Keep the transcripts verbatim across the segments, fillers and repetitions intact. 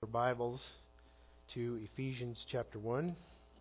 Our Bibles to Ephesians chapter one.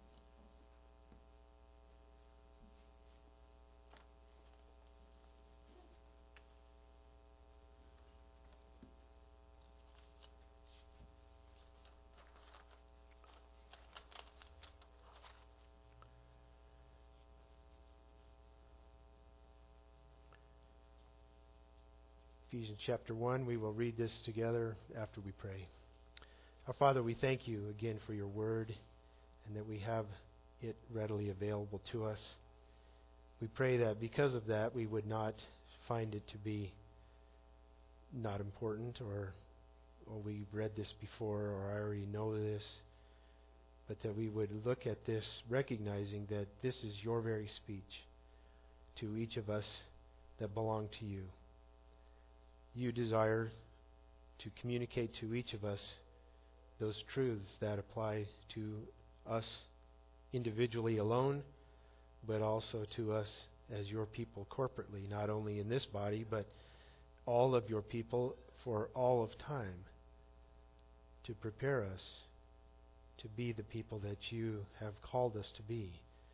Ephesians chapter one, we will read this together after we pray. Our Father, we thank you again for your word and that we have it readily available to us. We pray that because of that we would not find it to be not important or, or we've read this before or I already know this, but that we would look at this recognizing that this is your very speech to each of us that belong to you. You desire to communicate to each of us those truths that apply to us individually alone, but also to us as your people corporately, not only in this body, but all of your people for all of time, to prepare us to be the people that you have called us to be.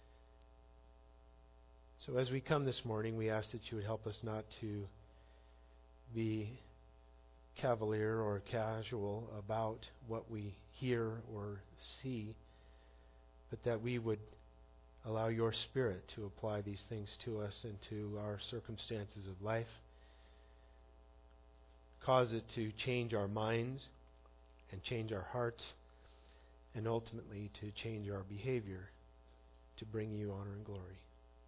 So as we come this morning, we ask that you would help us not to be cavalier or casual about what we hear or see, but that we would allow your Spirit to apply these things to us and to our circumstances of life. Cause it to change our minds and change our hearts, and ultimately to change our behavior to bring you honor and glory.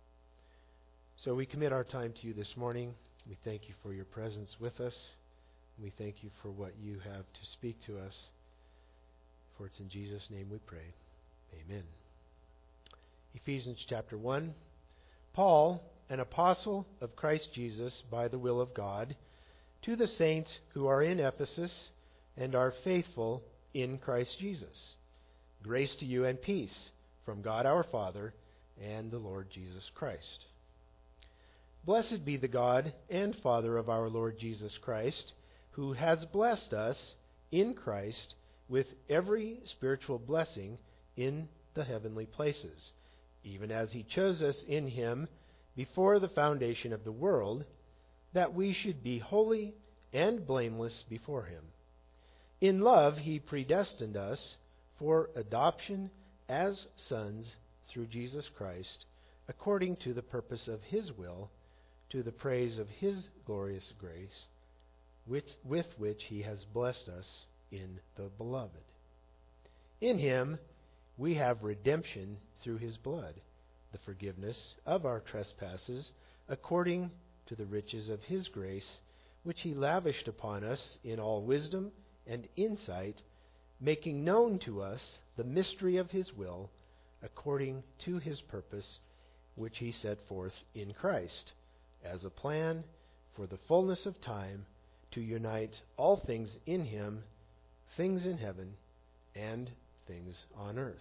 So we commit our time to you this morning. We thank you for your presence with us. We thank you for what you have to speak to us. For it's in Jesus' name we pray. Amen. Ephesians chapter one. Paul, an apostle of Christ Jesus by the will of God, to the saints who are in Ephesus and are faithful in Christ Jesus. Grace to you and peace from God our Father and the Lord Jesus Christ. Blessed be the God and Father of our Lord Jesus Christ, who has blessed us in Christ with every spiritual blessing in the heavenly places, even as he chose us in him before the foundation of the world, that we should be holy and blameless before him. In love he predestined us for adoption as sons through Jesus Christ, according to the purpose of his will, to the praise of his glorious grace, with, with which he has blessed us in the Beloved. In him we have redemption through his blood, the forgiveness of our trespasses, according to the riches of his grace, which he lavished upon us in all wisdom and insight, making known to us the mystery of his will, according to his purpose, which he set forth in Christ, as a plan for the fullness of time, to unite all things in him, things in heaven and things on earth.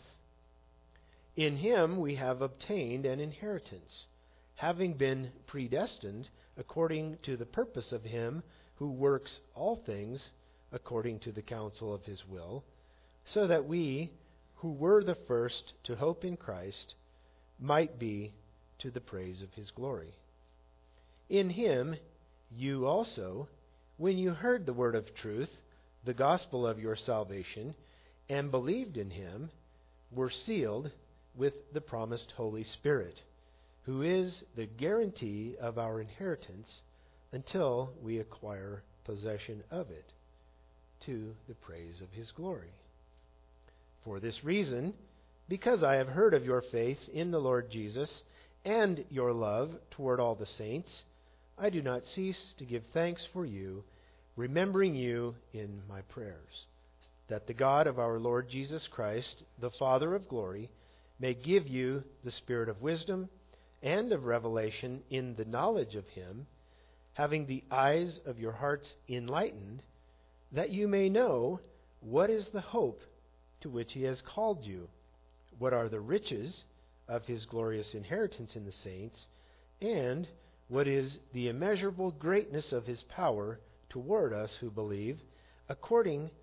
In him we have obtained an inheritance, having been predestined according to the purpose of him who works all things according to the counsel of his will, so that we, who were the first to hope in Christ, might be to the praise of his glory. In him you also, when you heard the word of truth, the gospel of your salvation, and believed in him, were sealed with the promised Holy Spirit, who is the guarantee of our inheritance until we acquire possession of it, to the praise of his glory. For this reason, because I have heard of your faith in the Lord Jesus and your love toward all the saints, I do not cease to give thanks for you, remembering you in my prayers, that the God of our Lord Jesus Christ, the Father of glory, may give you the spirit of wisdom and of revelation in the knowledge of him, having the eyes of your hearts enlightened, that you may know what is the hope to which he has called you, what are the riches of his glorious inheritance in the saints, and what is the immeasurable greatness of his power toward us who believe, according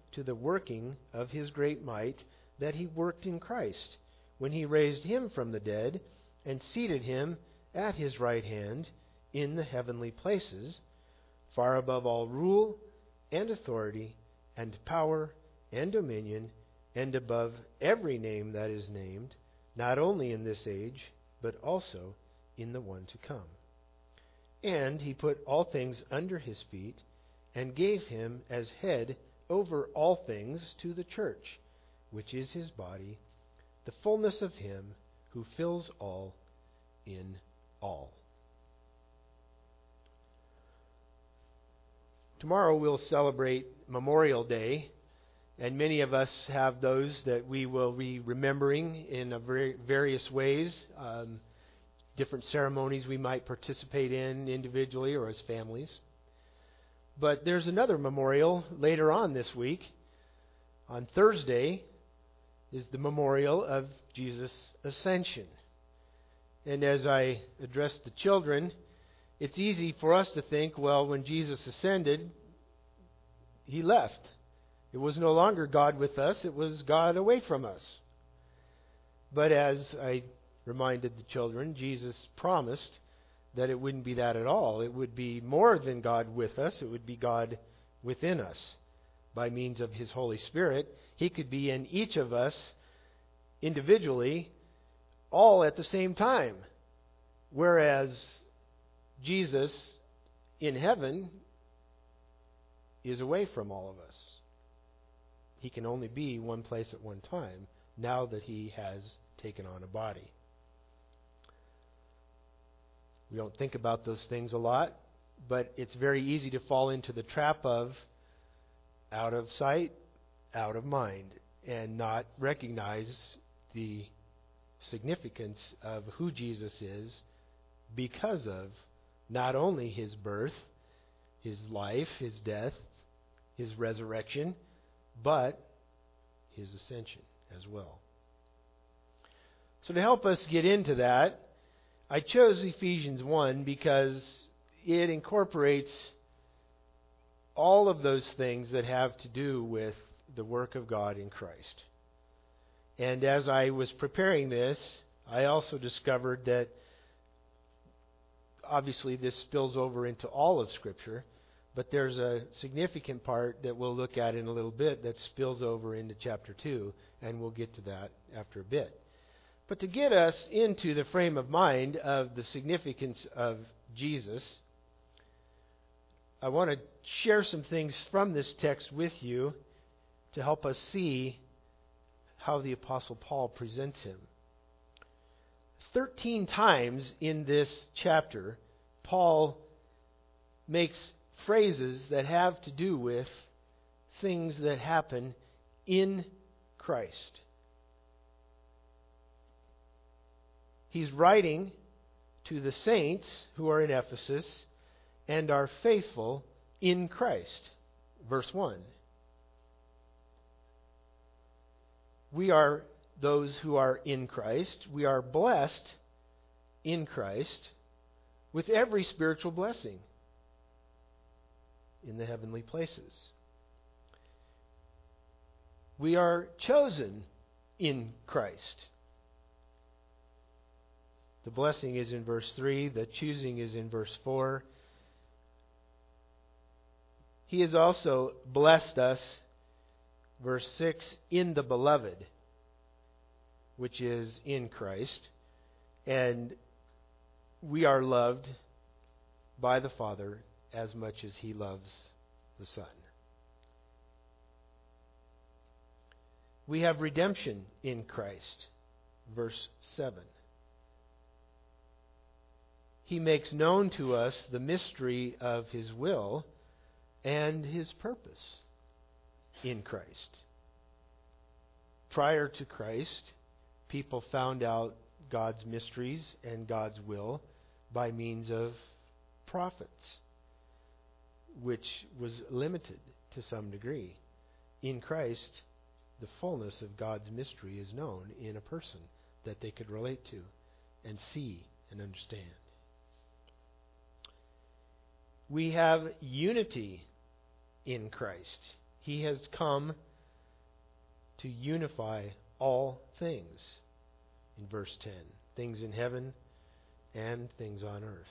to the working of His great might that He worked in Christ, when He raised Him from the dead and seated Him at His right hand in the heavenly places, far above all rule and authority and power and dominion, and above every name that is named, not only in this age, but also in the one to come. And He put all things under His feet, and gave Him as head over all things to the church, which is His body, the fullness of Him who fills all in all. Tomorrow we'll celebrate Memorial Day, and many of us have those that we will be remembering in a very various ways, um, different ceremonies we might participate in individually or as families. But there's another memorial later on this week. On Thursday is the memorial of Jesus' ascension. And as I address the children, it's easy for us to think, well, when Jesus ascended, He left. It was no longer God with us, it was God away from us. But as I reminded the children, Jesus promised that it wouldn't be that at all. It would be more than God with us. It would be God within us by means of His Holy Spirit. He could be in each of us individually, all at the same time. Whereas Jesus in heaven is away from all of us. He can only be one place at one time now that He has taken on a body. We don't think about those things a lot, but it's very easy to fall into the trap of out of sight, out of mind, and not recognize the significance of who Jesus is because of not only His birth, His life, His death, His resurrection, but His ascension as well. So to help us get into that, I chose Ephesians one because it incorporates all of those things that have to do with the work of God in Christ. And as I was preparing this, I also discovered that obviously this spills over into all of Scripture, but there's a significant part that we'll look at in a little bit that spills over into chapter two, and we'll get to that after a bit. But to get us into the frame of mind of the significance of Jesus, I want to share some things from this text with you to help us see how the Apostle Paul presents Him. Thirteen times in this chapter, Paul makes phrases that have to do with things that happen in Christ. He's writing to the saints who are in Ephesus and are faithful in Christ. Verse one. We are those who are in Christ. We are blessed in Christ with every spiritual blessing in the heavenly places. We are chosen in Christ. The blessing is in verse three. The choosing is in verse four. He has also blessed us, verse six, in the beloved, which is in Christ. And we are loved by the Father as much as He loves the Son. We have redemption in Christ, verse seven. He makes known to us the mystery of His will and His purpose in Christ. Prior to Christ, people found out God's mysteries and God's will by means of prophets, which was limited to some degree. In Christ, the fullness of God's mystery is known in a person that they could relate to and see and understand. We have unity in Christ. He has come to unify all things, in verse ten. Things in heaven and things on earth.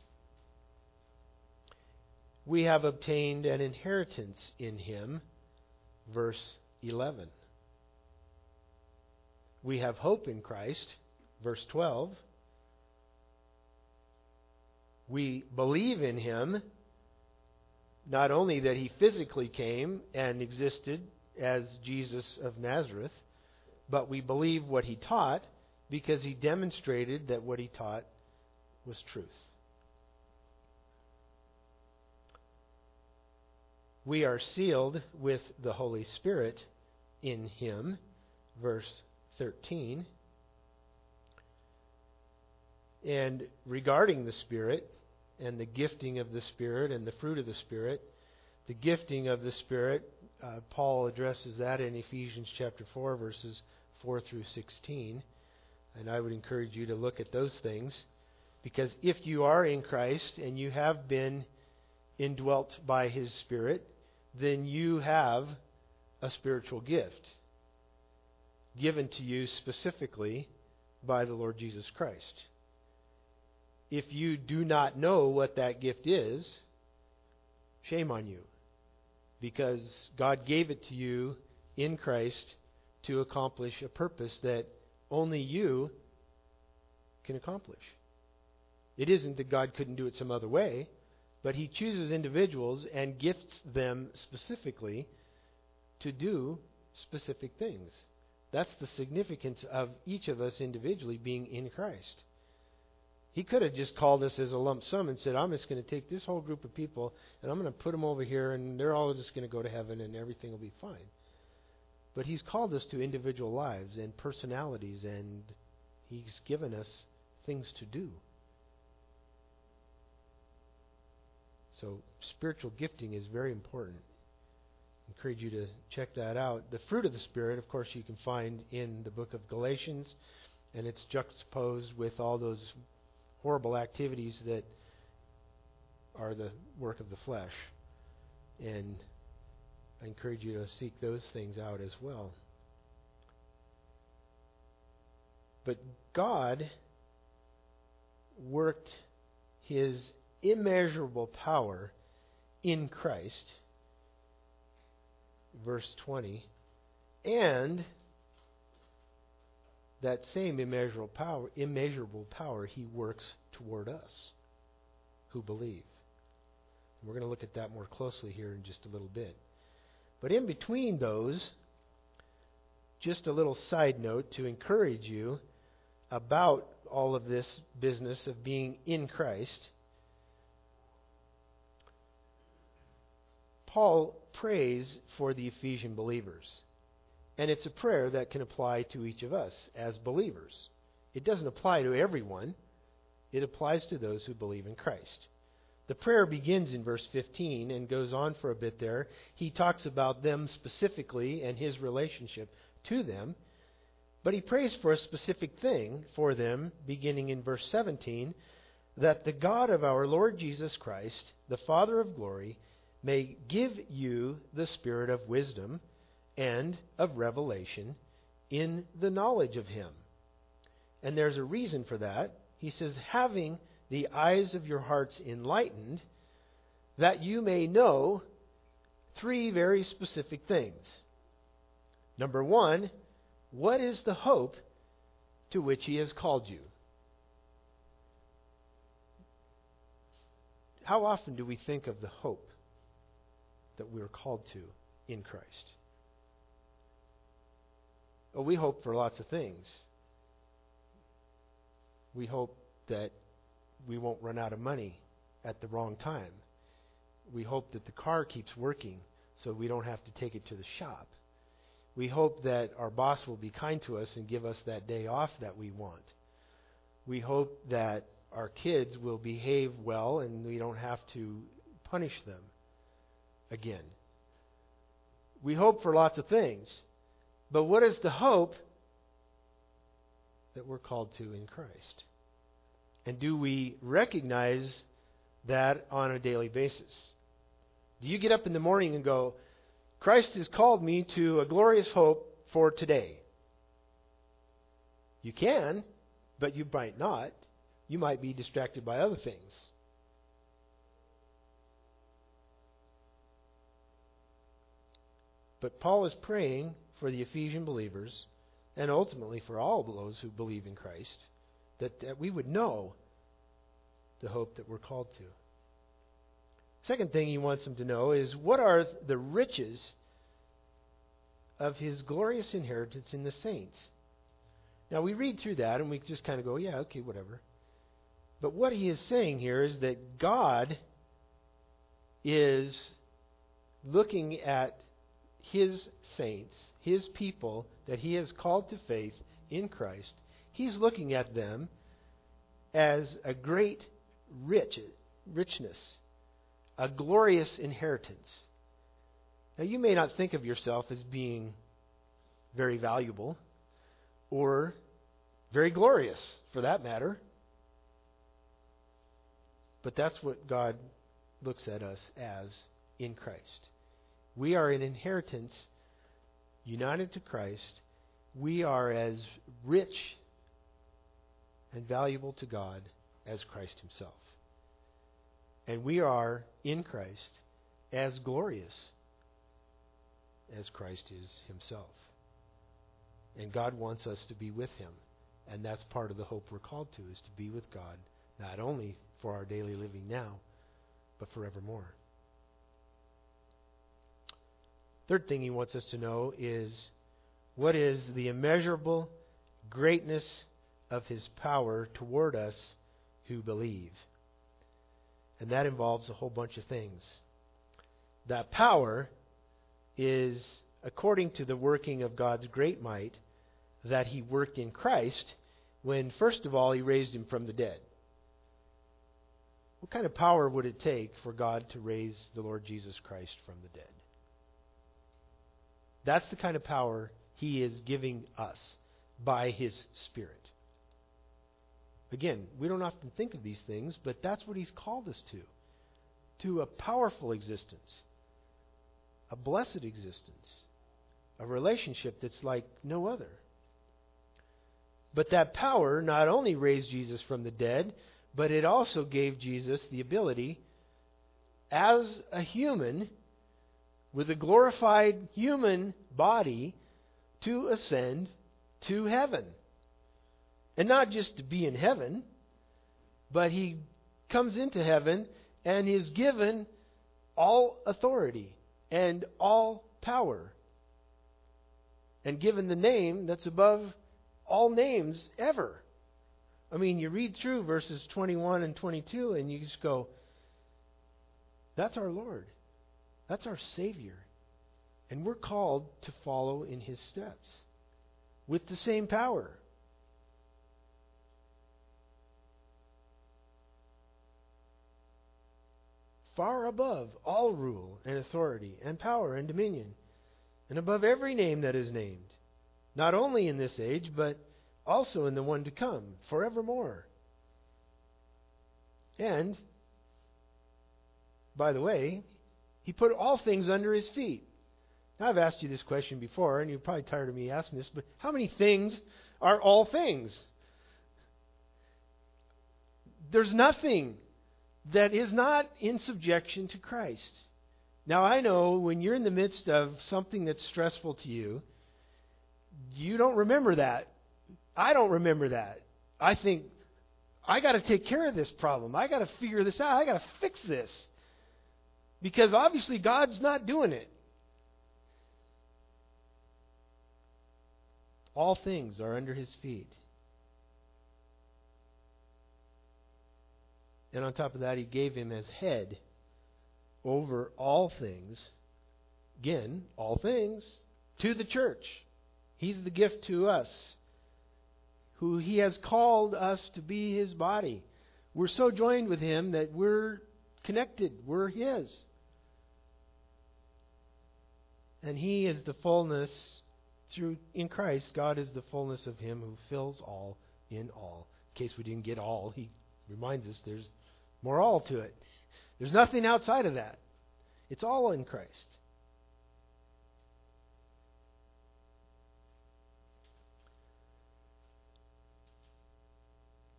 We have obtained an inheritance in Him, verse eleven. We have hope in Christ, verse twelve. We believe in Him, not only that He physically came and existed as Jesus of Nazareth, but we believe what He taught because He demonstrated that what He taught was truth. We are sealed with the Holy Spirit in Him, verse thirteen. And regarding the Spirit and the gifting of the Spirit and the fruit of the Spirit, the gifting of the Spirit, uh, Paul addresses that in Ephesians chapter four, verses four through sixteen. And I would encourage you to look at those things, because if you are in Christ and you have been indwelt by His Spirit, then you have a spiritual gift given to you specifically by the Lord Jesus Christ. If you do not know what that gift is, shame on you, because God gave it to you in Christ to accomplish a purpose that only you can accomplish. It isn't that God couldn't do it some other way, but He chooses individuals and gifts them specifically to do specific things. That's the significance of each of us individually being in Christ. He could have just called us as a lump sum and said, I'm just going to take this whole group of people and I'm going to put them over here and they're all just going to go to heaven and everything will be fine. But He's called us to individual lives and personalities, and He's given us things to do. So spiritual gifting is very important. I encourage you to check that out. The fruit of the Spirit, of course, you can find in the book of Galatians, and it's juxtaposed with all those horrible activities that are the work of the flesh. And I encourage you to seek those things out as well. But God worked His immeasurable power in Christ, verse twenty, and that same immeasurable power, immeasurable power He works toward us who believe. We're going to look at that more closely here in just a little bit. But in between those, just a little side note to encourage you about all of this business of being in Christ. Paul prays for the Ephesian believers. And it's a prayer that can apply to each of us as believers. It doesn't apply to everyone. It applies to those who believe in Christ. The prayer begins in verse fifteen and goes on for a bit there. He talks about them specifically and His relationship to them. But he prays for a specific thing for them, beginning in verse seventeen, that the God of our Lord Jesus Christ, the Father of glory, may give you the spirit of wisdom and of revelation in the knowledge of Him. And there's a reason for that. He says, having the eyes of your hearts enlightened, that you may know three very specific things. Number one, what is the hope to which He has called you? How often do we think of the hope that we are called to in Christ? Well, we hope for lots of things. We hope that we won't run out of money at the wrong time. We hope that the car keeps working so we don't have to take it to the shop. We hope that our boss will be kind to us and give us that day off that we want. We hope that our kids will behave well and we don't have to punish them again. We hope for lots of things. But what is the hope that we're called to in Christ? And do we recognize that on a daily basis? Do you get up in the morning and go, Christ has called me to a glorious hope for today. You can, but you might not. You might be distracted by other things. But Paul is praying for the Ephesian believers, and ultimately for all those who believe in Christ, that, that we would know the hope that we're called to. Second thing he wants them to know is, what are the riches of his glorious inheritance in the saints? Now we read through that and we just kind of go, yeah, okay, whatever. But what he is saying here is that God is looking at his saints, his people that he has called to faith in Christ. He's looking at them as a great rich richness, a glorious inheritance. Now you may not think of yourself as being very valuable or very glorious, for that matter. But that's what God looks at us as in Christ. We are an inheritance united to Christ. We are as rich and valuable to God as Christ himself. And we are in Christ as glorious as Christ is himself. And God wants us to be with him. And that's part of the hope we're called to, is to be with God, not only for our daily living now, but forevermore. Third thing he wants us to know is, what is the immeasurable greatness of his power toward us who believe? And that involves a whole bunch of things. That power is according to the working of God's great might that he worked in Christ when, first of all, he raised him from the dead. What kind of power would it take for God to raise the Lord Jesus Christ from the dead? That's the kind of power he is giving us by his Spirit. Again, we don't often think of these things, but that's what he's called us to. To a powerful existence. A blessed existence. A relationship that's like no other. But that power not only raised Jesus from the dead, but it also gave Jesus the ability, as a human, with a glorified human body, to ascend to heaven. And not just to be in heaven, but he comes into heaven and is given all authority and all power. And given the name that's above all names ever. I mean, you read through verses twenty-one and twenty-two and you just go, that's our Lord. That's our Savior. And we're called to follow in his steps with the same power. Far above all rule and authority and power and dominion, and above every name that is named, not only in this age, but also in the one to come, forevermore. And, by the way, he put all things under his feet. Now, I've asked you this question before, and you're probably tired of me asking this, but how many things are all things? There's nothing that is not in subjection to Christ. Now, I know when you're in the midst of something that's stressful to you, you don't remember that. I don't remember that. I think, I got to take care of this problem. I got to figure this out. I got to fix this. Because obviously God's not doing it. All things are under his feet. And on top of that, he gave him as head over all things. Again, all things to the church. He's the gift to us, who he has called us to be his body. We're so joined with him that we're connected. We're his. And he is the fullness through in Christ. God is the fullness of him who fills all in all. In case we didn't get all, he reminds us there's more all to it. There's nothing outside of that. It's all in Christ.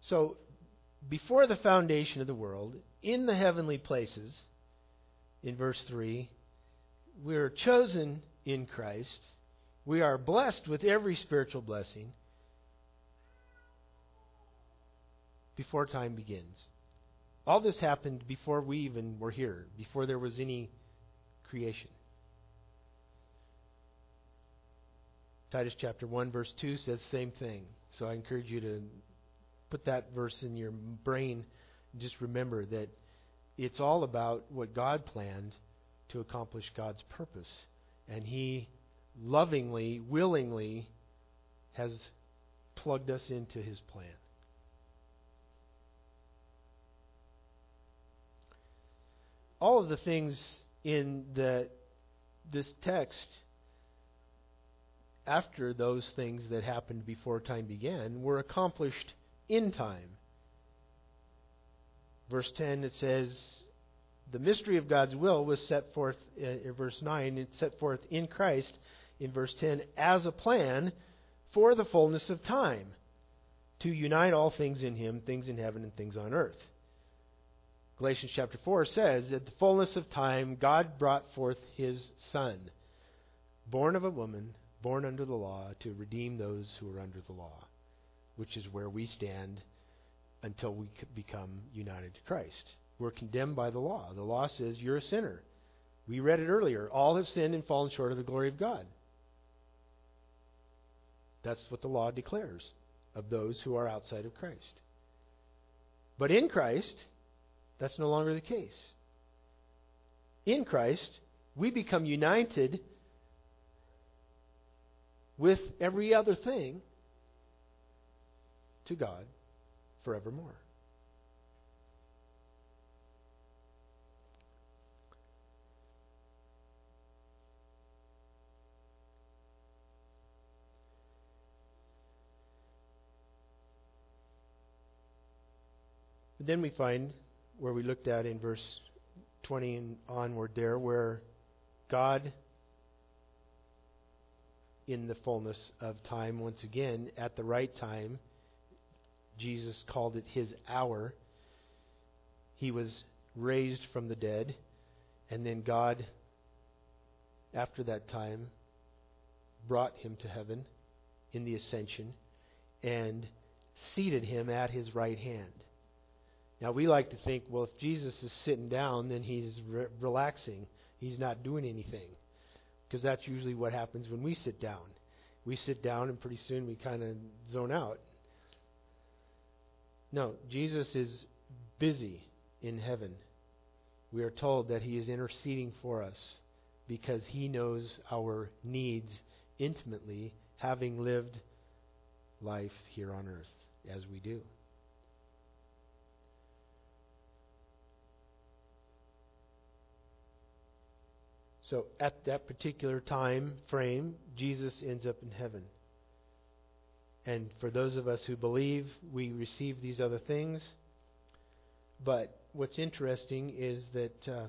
So, before the foundation of the world, in the heavenly places, in verse three, we are chosen in Christ. We are blessed with every spiritual blessing before time begins. All this happened before we even were here, before there was any creation. Titus chapter one verse two says the same thing. So I encourage you to put that verse in your brain and just remember that it's all about what God planned to accomplish God's purpose. And He lovingly, willingly has plugged us into His plan. All of the things in the this text after those things that happened before time began were accomplished in time. Verse ten, it says, the mystery of God's will was set forth, uh, in verse nine, it's set forth in Christ, in verse ten, as a plan for the fullness of time, to unite all things in Him, things in heaven and things on earth. Galatians chapter four says, at the fullness of time, God brought forth His Son, born of a woman, born under the law, to redeem those who are under the law, which is where we stand until we become united to Christ. We're condemned by the law. The law says you're a sinner. We read it earlier. All have sinned and fallen short of the glory of God. That's what the law declares of those who are outside of Christ. But in Christ, that's no longer the case. In Christ, we become united with every other thing to God forevermore. But then we find where we looked at in verse twenty and onward there, where God, in the fullness of time, once again, at the right time, Jesus called it His hour. He was raised from the dead, and then God, after that time, brought Him to heaven in the ascension and seated Him at His right hand. Now, we like to think, well, if Jesus is sitting down, then He's re- relaxing. He's not doing anything. Because that's usually what happens when we sit down. We sit down and pretty soon we kind of zone out. No, Jesus is busy in heaven. We are told that He is interceding for us because He knows our needs intimately, having lived life here on earth as we do. So at that particular time frame, Jesus ends up in heaven. And for those of us who believe, we receive these other things. But what's interesting is that uh,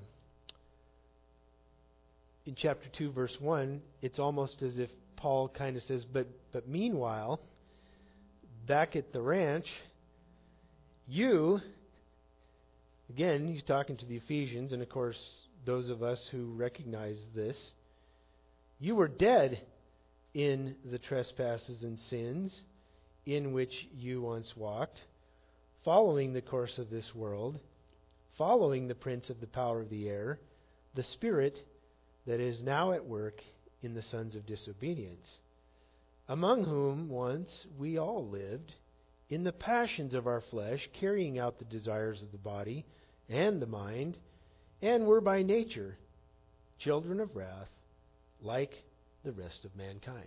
in chapter two, verse one, it's almost as if Paul kind of says, but, but meanwhile, back at the ranch, you, again, he's talking to the Ephesians, and of course, those of us who recognize this, you were dead in the trespasses and sins in which you once walked, following the course of this world, following the prince of the power of the air, the spirit that is now at work in the sons of disobedience, among whom once we all lived in the passions of our flesh, carrying out the desires of the body and the mind, and were by nature children of wrath, like the rest of mankind.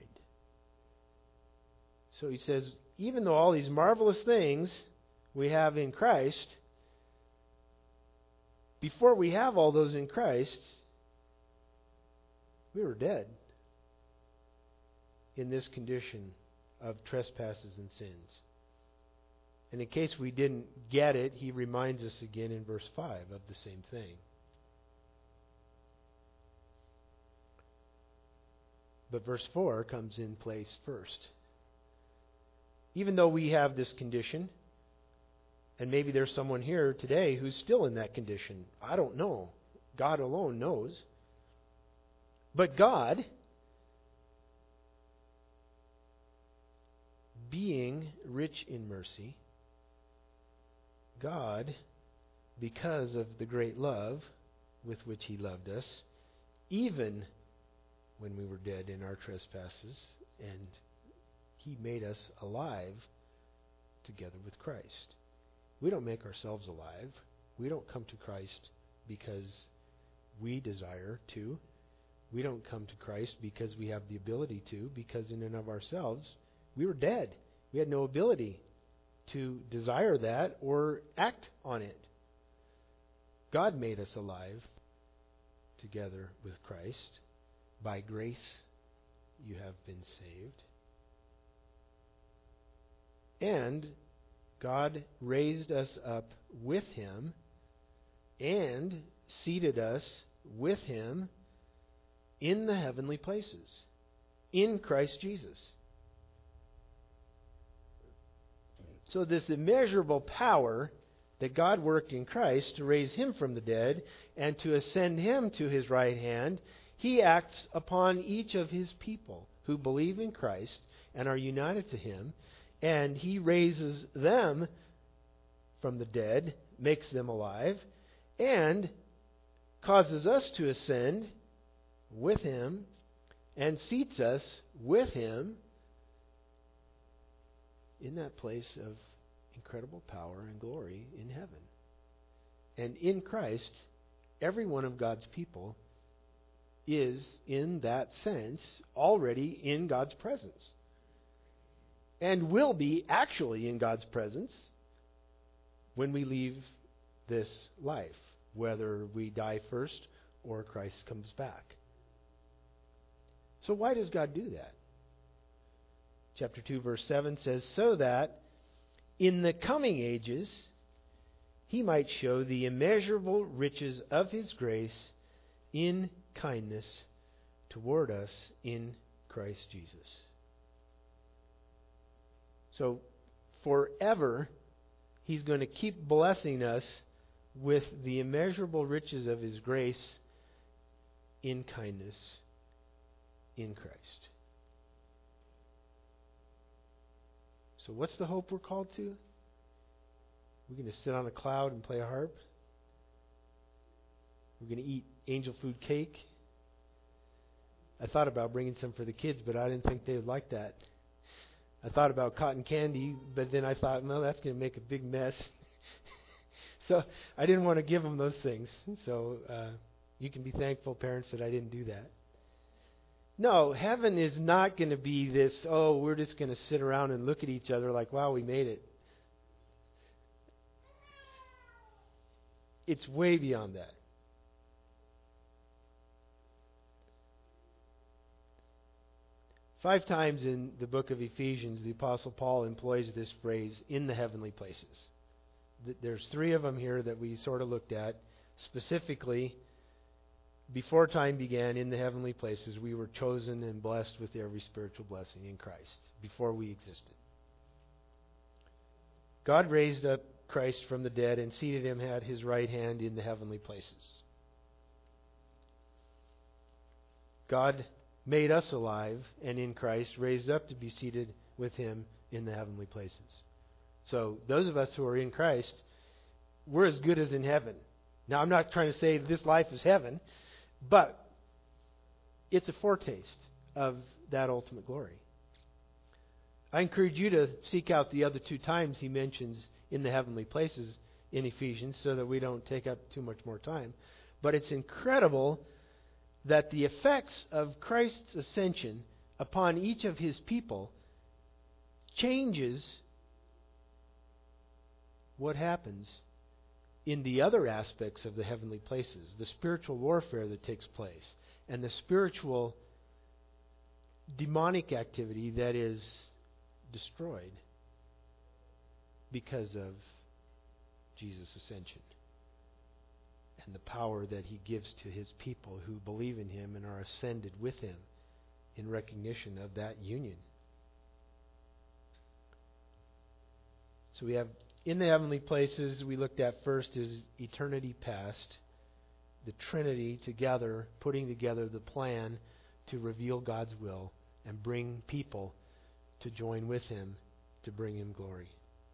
So he says, even though all these marvelous things we have in Christ, before we have all those in Christ, we were dead in this condition of trespasses and sins. And in case we didn't get it, he reminds us again in verse five of the same thing. But verse four comes in place first. Even though we have this condition, And maybe there's someone here today who's still in that condition. I don't know. God alone knows. But God, being rich in mercy, God, because of the great love with which He loved us, even when we were dead in our trespasses, and He made us alive together with Christ. We don't make ourselves alive. We don't come to Christ because we desire to. We don't come to Christ because we have the ability to, because in and of ourselves, we were dead. We had no ability to desire that or act on it. God made us alive together with Christ. By grace you have been saved. And God raised us up with Him and seated us with Him in the heavenly places, in Christ Jesus. So this immeasurable power that God worked in Christ to raise Him from the dead and to ascend Him to His right hand, He acts upon each of His people who believe in Christ and are united to Him, and He raises them from the dead, makes them alive, and causes us to ascend with Him and seats us with Him in that place of incredible power and glory in heaven. And in Christ, every one of God's people is, in that sense, already in God's presence. And will be actually in God's presence when we leave this life, whether we die first or Christ comes back. So why does God do that? Chapter two, verse seven says, so that in the coming ages He might show the immeasurable riches of His grace in kindness toward us in Christ Jesus. So forever He's going to keep blessing us with the immeasurable riches of His grace in kindness in Christ. So what's the hope we're called to? We're going to sit on a cloud and play a harp? We're going to eat angel food cake? I thought about bringing some for the kids, but I didn't think they would like that. I thought about cotton candy, but then I thought, no, that's going to make a big mess. So I didn't want to give them those things. So uh, you can be thankful, parents, that I didn't do that. No, heaven is not going to be this, oh, we're just going to sit around and look at each other like, wow, we made it. It's way beyond that. Five times in the book of Ephesians, the Apostle Paul employs this phrase, in the heavenly places. There's three of them here that we sort of looked at. Specifically, before time began, in the heavenly places, we were chosen and blessed with every spiritual blessing in Christ, before we existed. God raised up Christ from the dead and seated Him at His right hand in the heavenly places. God made us alive, and in Christ raised up to be seated with Him in the heavenly places. So those of us who are in Christ, we're as good as in heaven. Now, I'm not trying to say this life is heaven, but it's a foretaste of that ultimate glory. I encourage you to seek out the other two times he mentions in the heavenly places in Ephesians so that we don't take up too much more time. But it's incredible that the effects of Christ's ascension upon each of His people changes what happens in the other aspects of the heavenly places, the spiritual warfare that takes place, and the spiritual demonic activity that is destroyed because of Jesus' ascension and the power that He gives to His people who believe in Him and are ascended with Him in recognition of that union. So we have in the heavenly places we looked at first is eternity past. The Trinity together, putting together the plan to reveal God's will and bring people to join with Him to bring Him glory.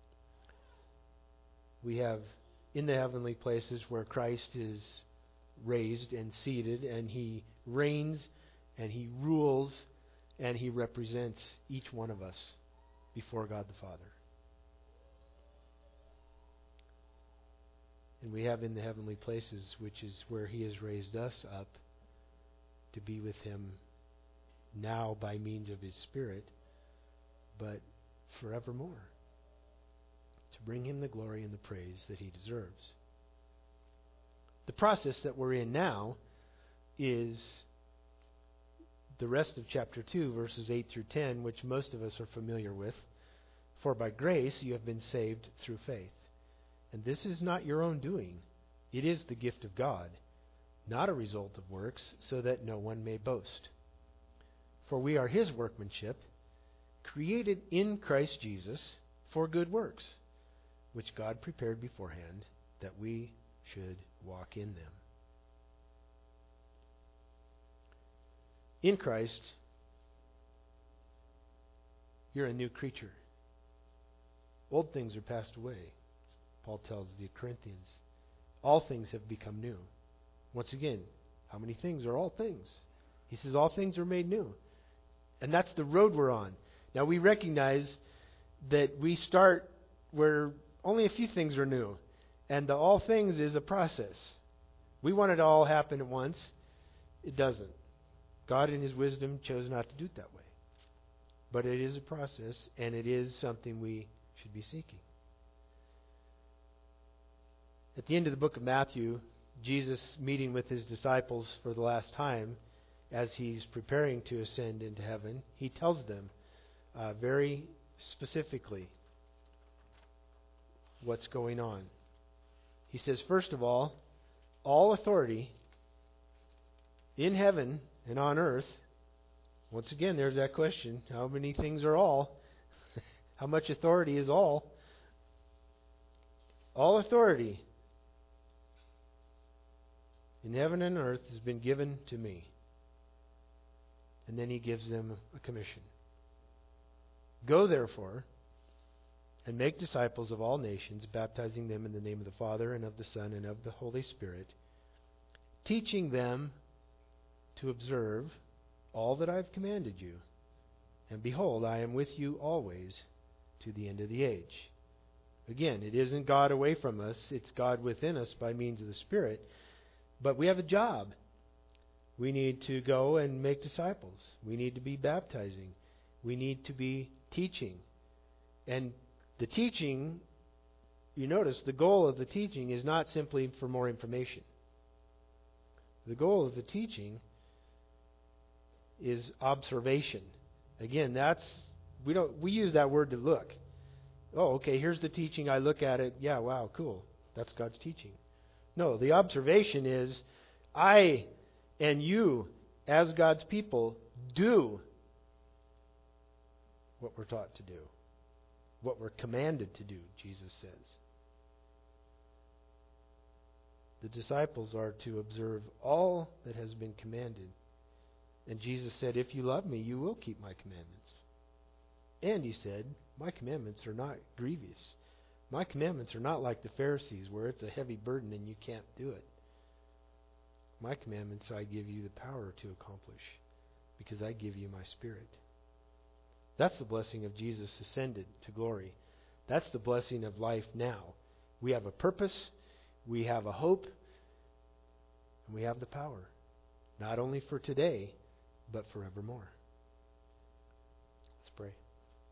We have in the heavenly places where Christ is raised and seated, and He reigns and He rules and He represents each one of us before God the Father. And we have in the heavenly places, which is where He has raised us up to be with Him now by means of His Spirit, but forevermore, to bring Him the glory and the praise that He deserves. The process that we're in now is the rest of chapter two, verses eight through ten, which most of us are familiar with. For by grace you have been saved through faith. And this is not your own doing. It is the gift of God, not a result of works, so that no one may boast. For we are His workmanship, created in Christ Jesus for good works, which God prepared beforehand that we should walk in them. In Christ, you're a new creature. Old things are passed away. Paul tells the Corinthians, all things have become new. Once again, how many things are all things? He says all things are made new. And that's the road we're on. Now we recognize that we start where only a few things are new. And the all things is a process. We want it to all happen at once. It doesn't. God in His wisdom chose not to do it that way. But it is a process, and it is something we should be seeking. At the end of the book of Matthew, Jesus meeting with His disciples for the last time as He's preparing to ascend into heaven, He tells them uh, very specifically what's going on. He says, first of all, all authority in heaven and on earth. Once again, there's that question. How many things are all? How much authority is all? All authority in heaven and earth has been given to me. And then He gives them a commission. Go therefore and make disciples of all nations, baptizing them in the name of the Father and of the Son and of the Holy Spirit, teaching them to observe all that I have commanded you. And behold, I am with you always to the end of the age. Again, it isn't God away from us, it's God within us by means of the Spirit. But we have a job. We need to go and make disciples. We need to be baptizing. We need to be teaching. And the teaching, you notice, the goal of the teaching is not simply for more information. The goal of the teaching is observation. Again, that's we don't we use that word to look. Oh, okay, here's the teaching. I look at it. Yeah, wow, cool. That's God's teaching. No, the observation is I and you, as God's people, do what we're taught to do. What we're commanded to do, Jesus says. The disciples are to observe all that has been commanded. And Jesus said, if you love me, you will keep my commandments. And He said, my commandments are not grievous. My commandments are not like the Pharisees, where it's a heavy burden and you can't do it. My commandments I give you the power to accomplish, because I give you my Spirit. That's the blessing of Jesus ascended to glory. That's the blessing of life now. We have a purpose, we have a hope, and we have the power. Not only for today, but forevermore. Let's pray.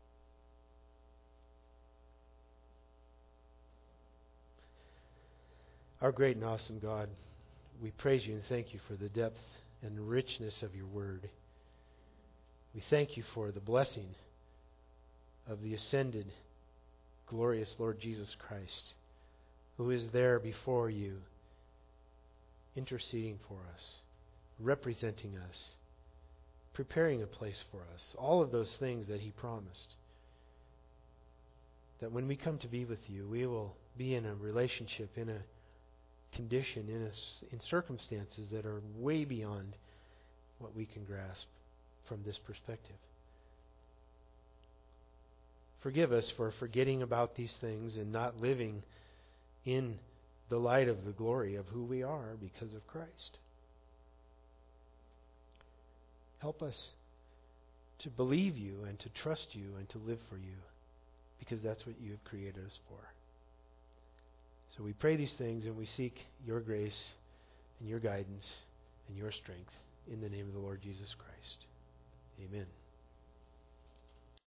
Our great and awesome God, we praise You and thank You for the depth and richness of Your Word. We thank You for the blessing of the ascended, glorious Lord Jesus Christ, who is there before You, interceding for us, representing us, preparing a place for us, all of those things that He promised. that when we come to be with you, we will be in a relationship, in a condition, in, a, in circumstances that are way beyond what we can grasp from this perspective. Forgive us for forgetting about these things and not living in the light of the glory of who we are because of Christ. Help us to believe you and to trust you and to live for you, because that's what you have created us for. So we pray these things and we seek your grace and your guidance and your strength in the name of the Lord Jesus Christ. Amen.